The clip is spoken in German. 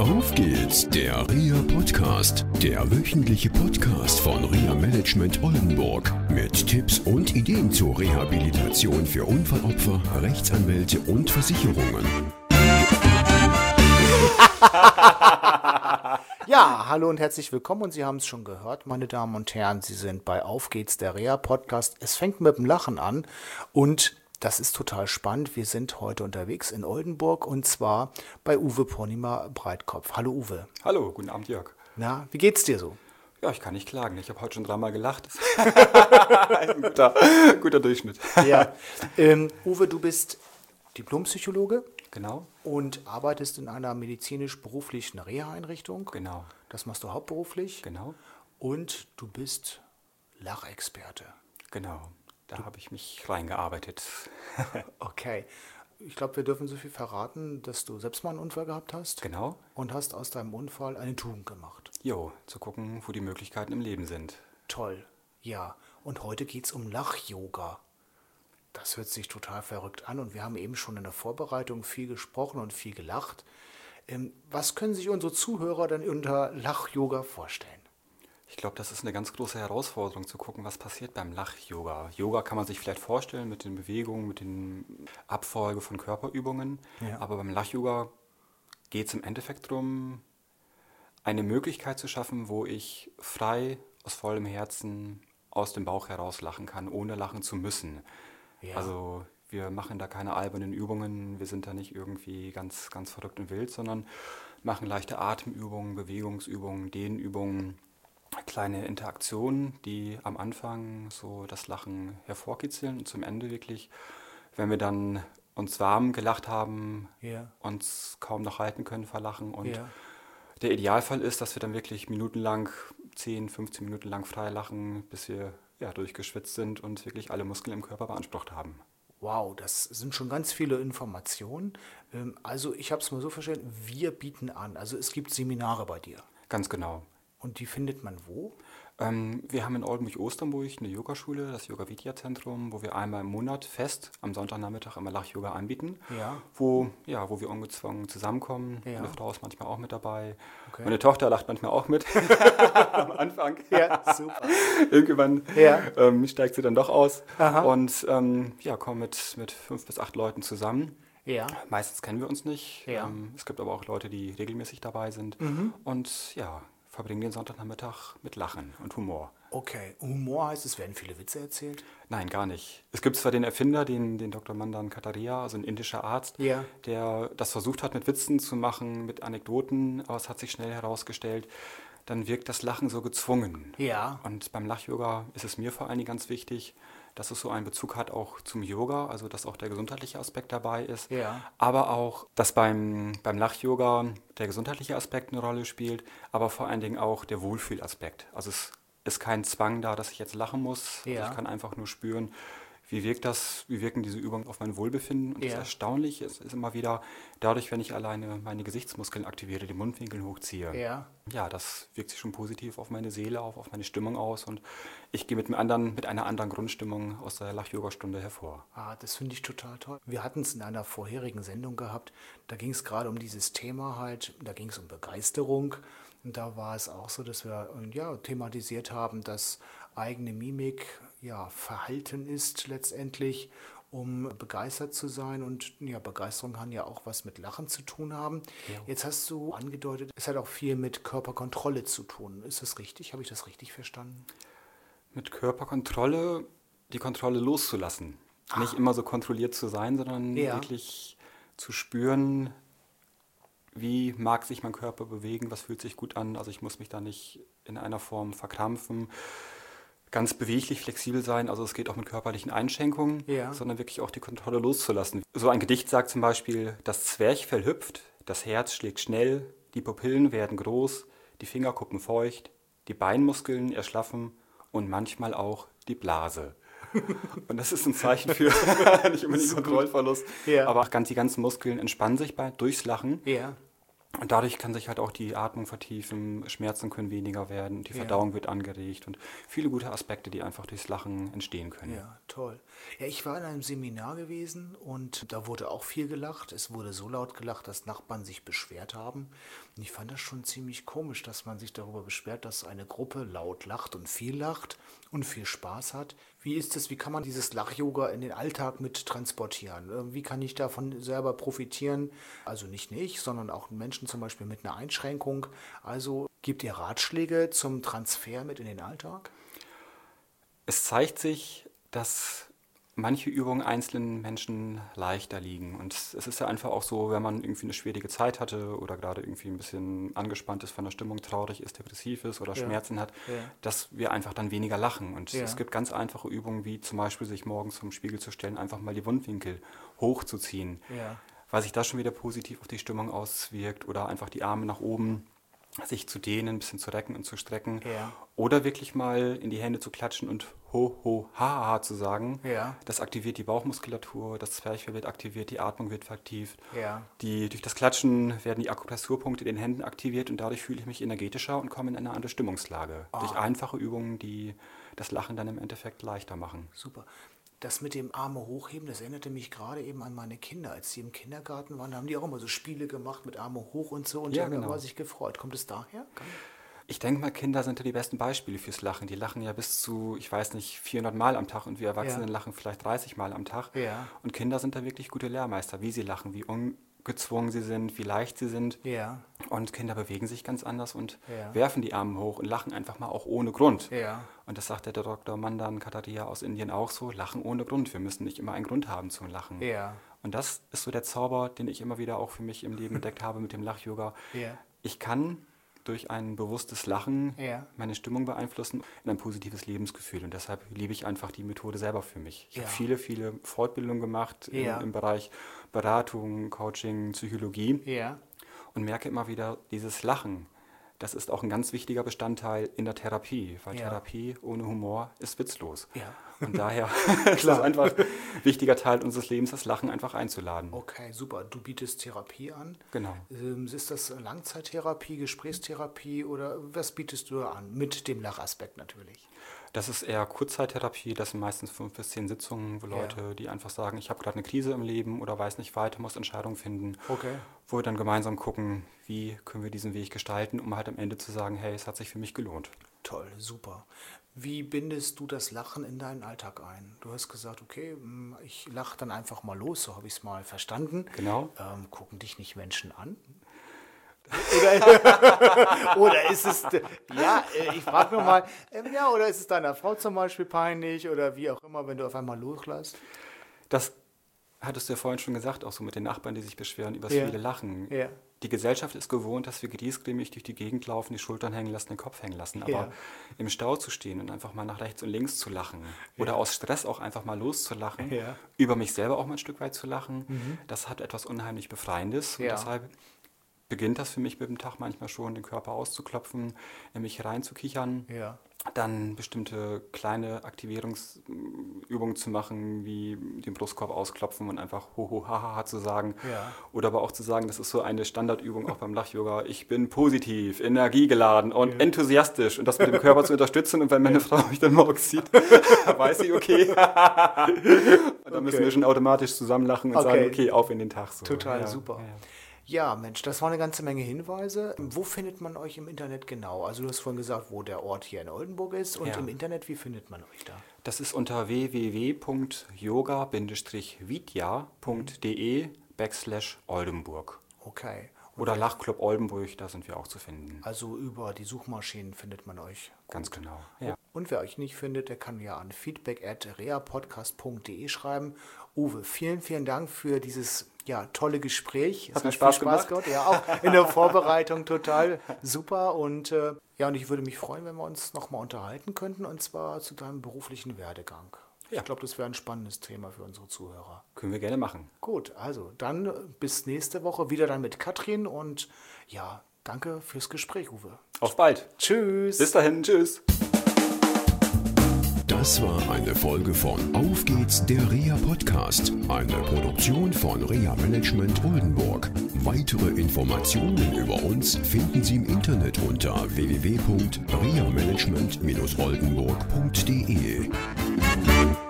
Auf geht's, der RIA Podcast, der wöchentliche Podcast von RIA Management Oldenburg mit Tipps und Ideen zur Rehabilitation für Unfallopfer, Rechtsanwälte und Versicherungen. Ja, hallo und herzlich willkommen und Sie haben es schon gehört, meine Damen und Herren, Sie sind bei Auf geht's, der RIA Podcast. Es fängt mit dem Lachen an und das ist total spannend. Wir sind heute unterwegs in Oldenburg und zwar bei Uwe Ponima Breitkopf. Hallo Uwe. Hallo, guten Abend Jörg. Na, wie geht's dir so? Ja, ich kann nicht klagen. Ich habe heute schon 3-mal gelacht. Ein guter Durchschnitt. Ja, Uwe, du bist Diplompsychologe. Genau. Und arbeitest in einer medizinisch-beruflichen Reha-Einrichtung. Genau. Das machst du hauptberuflich. Genau. Und du bist Lachexperte. Genau. Da habe ich mich reingearbeitet. Okay. Ich glaube, wir dürfen so viel verraten, dass du selbst mal einen Unfall gehabt hast. Genau. Und hast aus deinem Unfall eine Tugend gemacht. Jo, zu gucken, wo die Möglichkeiten im Leben sind. Toll. Ja. Und heute geht es um Lach-Yoga. Das hört sich total verrückt an und wir haben eben schon in der Vorbereitung viel gesprochen und viel gelacht. Was können sich unsere Zuhörer denn unter Lach-Yoga vorstellen? Ich glaube, das ist eine ganz große Herausforderung, zu gucken, was passiert beim Lach-Yoga. Yoga kann man sich vielleicht vorstellen mit den Bewegungen, mit den Abfolge von Körperübungen. Ja. Aber beim Lach-Yoga geht es im Endeffekt darum, eine Möglichkeit zu schaffen, wo ich frei, aus vollem Herzen, aus dem Bauch heraus lachen kann, ohne lachen zu müssen. Ja. Also wir machen da keine albernen Übungen, wir sind da nicht irgendwie ganz, ganz verrückt und wild, sondern machen leichte Atemübungen, Bewegungsübungen, Dehnübungen, kleine Interaktionen, die am Anfang so das Lachen hervorkitzeln und zum Ende wirklich, wenn wir dann uns warm gelacht haben, uns kaum noch halten können vor Lachen. Und der Idealfall ist, dass wir dann wirklich minutenlang, 10, 15 Minuten lang frei lachen, bis wir durchgeschwitzt sind und wirklich alle Muskeln im Körper beansprucht haben. Wow, das sind schon ganz viele Informationen. Also ich habe es mal so verstanden, wir bieten an, also es gibt Seminare bei dir. Ganz genau. Und die findet man wo? Wir haben in Oldenburg-Osternburg eine Yogaschule, das Yoga-Vidya-Zentrum, wo wir einmal im Monat fest am Sonntagnachmittag immer Lach-Yoga anbieten, wo wir ungezwungen zusammenkommen. Meine Frau ist manchmal auch mit dabei. Okay. Meine Tochter lacht manchmal auch mit am Anfang. Ja, super. Irgendwann steigt sie dann doch aus. Aha. Und kommen mit 5 bis 8 Leuten zusammen. Ja. Meistens kennen wir uns nicht. Ja. Es gibt aber auch Leute, die regelmäßig dabei sind. Mhm. Und verbringen den Sonntagnachmittag mit Lachen und Humor. Okay, Humor heißt, es werden viele Witze erzählt? Nein, gar nicht. Es gibt zwar den Erfinder, den Dr. Mandan Kataria, also ein indischer Arzt, der das versucht hat, mit Witzen zu machen, mit Anekdoten, aber es hat sich schnell herausgestellt, dann wirkt das Lachen so gezwungen. Ja. Und beim Lach-Yoga ist es mir vor allen Dingen ganz wichtig, dass es so einen Bezug hat auch zum Yoga, also dass auch der gesundheitliche Aspekt dabei ist. Ja. Aber auch, dass beim Lach-Yoga der gesundheitliche Aspekt eine Rolle spielt, aber vor allen Dingen auch der Wohlfühlaspekt. Also es ist kein Zwang da, dass ich jetzt lachen muss. Ja. Also ich kann einfach nur spüren, wie wirken diese Übungen auf mein Wohlbefinden. Und das Erstaunliche ist immer wieder, dadurch, wenn ich alleine meine Gesichtsmuskeln aktiviere, die Mundwinkel hochziehe, das wirkt sich schon positiv auf meine Seele, auf meine Stimmung aus. Und ich gehe mit einer anderen Grundstimmung aus der Lach-Yoga-Stunde hervor. Ah, das finde ich total toll. Wir hatten es in einer vorherigen Sendung gehabt, da ging es gerade um dieses Thema halt, da ging es um Begeisterung. Und da war es auch so, dass wir thematisiert haben, dass eigene Mimik Verhalten ist letztendlich, um begeistert zu sein. Und Begeisterung kann ja auch was mit Lachen zu tun haben. Ja. Jetzt hast du angedeutet, es hat auch viel mit Körperkontrolle zu tun. Ist das richtig? Habe ich das richtig verstanden? Mit Körperkontrolle, die Kontrolle loszulassen. Nicht immer so kontrolliert zu sein, sondern wirklich zu spüren, wie mag sich mein Körper bewegen, was fühlt sich gut an. Also ich muss mich da nicht in einer Form verkrampfen, ganz beweglich, flexibel sein. Also es geht auch mit körperlichen Einschränkungen, sondern wirklich auch die Kontrolle loszulassen. So ein Gedicht sagt zum Beispiel, das Zwerchfell hüpft, das Herz schlägt schnell, die Pupillen werden groß, die Fingerkuppen feucht, die Beinmuskeln erschlaffen und manchmal auch die Blase. Und das ist ein Zeichen für nicht unbedingt Kontrollverlust, aber auch die ganzen Muskeln entspannen sich durchs Lachen. Ja. Und dadurch kann sich halt auch die Atmung vertiefen, Schmerzen können weniger werden, die Verdauung wird angeregt und viele gute Aspekte, die einfach durchs Lachen entstehen können. Ja, toll. Ja, ich war in einem Seminar gewesen und da wurde auch viel gelacht. Es wurde so laut gelacht, dass Nachbarn sich beschwert haben. Und ich fand das schon ziemlich komisch, dass man sich darüber beschwert, dass eine Gruppe laut lacht und viel viel Spaß hat. Wie ist es, wie kann man dieses Lach-Yoga in den Alltag mit transportieren? Wie kann ich davon selber profitieren? Also nicht ich, sondern auch Menschen zum Beispiel mit einer Einschränkung. Also gebt ihr Ratschläge zum Transfer mit in den Alltag? Es zeigt sich, dass manche Übungen einzelnen Menschen leichter liegen. Und es ist ja einfach auch so, wenn man irgendwie eine schwierige Zeit hatte oder gerade irgendwie ein bisschen angespannt ist von der Stimmung, traurig ist, depressiv ist oder Schmerzen hat, dass wir einfach dann weniger lachen. Und es gibt ganz einfache Übungen, wie zum Beispiel sich morgens vom Spiegel zu stellen, einfach mal die Mundwinkel hochzuziehen, weil sich das schon wieder positiv auf die Stimmung auswirkt, oder einfach die Arme nach oben, sich zu dehnen, ein bisschen zu recken und zu strecken. Oder wirklich mal in die Hände zu klatschen und ho, ho, ha, ha zu sagen. Das aktiviert die Bauchmuskulatur, das Zwerchfell wird aktiviert, die Atmung wird vertieft. Durch das Klatschen werden die Akupressurpunkte in den Händen aktiviert und dadurch fühle ich mich energetischer und komme in eine andere Stimmungslage. Durch einfache Übungen, die das Lachen dann im Endeffekt leichter machen. Super. Das mit dem Arme hochheben, das erinnerte mich gerade eben an meine Kinder. Als sie im Kindergarten waren, haben die auch immer so Spiele gemacht mit Arme hoch und so. Und die haben immer sich gefreut. Kommt es daher? Ich denke mal, Kinder sind ja die besten Beispiele fürs Lachen. Die lachen ja bis zu, ich weiß nicht, 400 Mal am Tag und wir Erwachsenen lachen vielleicht 30 Mal am Tag. Und Kinder sind da wirklich gute Lehrmeister, wie sie lachen, wie ungezwungen sie sind, wie leicht sie sind. Und Kinder bewegen sich ganz anders und werfen die Arme hoch und lachen einfach mal auch ohne Grund. Und das sagt der Dr. Mandan Kataria aus Indien auch so, lachen ohne Grund. Wir müssen nicht immer einen Grund haben zum Lachen. Und das ist so der Zauber, den ich immer wieder auch für mich im Leben entdeckt habe mit dem Lach-Yoga. Ich kann durch ein bewusstes Lachen meine Stimmung beeinflussen in ein positives Lebensgefühl. Und deshalb liebe ich einfach die Methode selber für mich. Ich habe viele, viele Fortbildungen gemacht im Bereich Beratung, Coaching, Psychologie und merke immer wieder, dieses Lachen, das ist auch ein ganz wichtiger Bestandteil in der Therapie, weil Therapie ohne Humor ist witzlos. Und daher ist es einfach ein wichtiger Teil unseres Lebens, das Lachen einfach einzuladen. Okay, super. Du bietest Therapie an. Genau. Ist das Langzeittherapie, Gesprächstherapie oder was bietest du an? Mit dem Lachaspekt natürlich. Das ist eher Kurzzeittherapie, das sind meistens 5 bis 10 Sitzungen, wo Leute, die einfach sagen, ich habe gerade eine Krise im Leben oder weiß nicht weiter, muss Entscheidungen finden, wo wir dann gemeinsam gucken, wie können wir diesen Weg gestalten, um halt am Ende zu sagen, hey, es hat sich für mich gelohnt. Toll, super. Wie bindest du das Lachen in deinen Alltag ein? Du hast gesagt, okay, ich lache dann einfach mal los, so habe ich es mal verstanden. Genau. Gucken dich nicht Menschen an? Oder ist es, ich frage nur mal, oder ist es deiner Frau zum Beispiel peinlich oder wie auch immer, wenn du auf einmal loslässt? Das hattest du ja vorhin schon gesagt, auch so mit den Nachbarn, die sich beschweren über das viele Lachen. Die Gesellschaft ist gewohnt, dass wir griesgrämig durch die Gegend laufen, die Schultern hängen lassen, den Kopf hängen lassen. Aber im Stau zu stehen und einfach mal nach rechts und links zu lachen oder aus Stress auch einfach mal loszulachen, über mich selber auch mal ein Stück weit zu lachen, das hat etwas unheimlich Befreiendes. Und deshalb beginnt das für mich mit dem Tag manchmal schon, den Körper auszuklopfen, in mich reinzukichern, dann bestimmte kleine Aktivierungsübungen zu machen, wie den Brustkorb ausklopfen und einfach ho, ho, ha, ha, ha zu sagen. Oder aber auch zu sagen, das ist so eine Standardübung auch beim Lach-Yoga, ich bin positiv, energiegeladen und enthusiastisch und das mit dem Körper zu unterstützen. Und wenn meine Frau mich dann morgens sieht, weiß sie, okay. Und dann müssen wir schon automatisch zusammen lachen und sagen, okay, auf in den Tag. So. Total super. Ja, Mensch, das war eine ganze Menge Hinweise. Wo findet man euch im Internet genau? Also du hast vorhin gesagt, wo der Ort hier in Oldenburg ist und im Internet, wie findet man euch da? Das ist unter www.yoga-vidya.de/Oldenburg. Okay. Oder Lachclub Oldenburg, da sind wir auch zu finden. Also über die Suchmaschinen findet man euch. Ganz genau. Und wer euch nicht findet, der kann ja an feedback@reapodcast.de schreiben. Uwe, vielen, vielen Dank für dieses tolle Gespräch. Hat mir Spaß gemacht. Ja, auch in der Vorbereitung total super. Und und ich würde mich freuen, wenn wir uns nochmal unterhalten könnten, und zwar zu deinem beruflichen Werdegang. Ich glaube, das wäre ein spannendes Thema für unsere Zuhörer. Können wir gerne machen. Gut, also dann bis nächste Woche wieder dann mit Katrin und danke fürs Gespräch, Uwe. Auf bald. Tschüss. Bis dahin, tschüss. Das war eine Folge von Auf geht's, der REHA Podcast, eine Produktion von REHA Management Oldenburg. Weitere Informationen über uns finden Sie im Internet unter www.rehamanagement-oldenburg.de.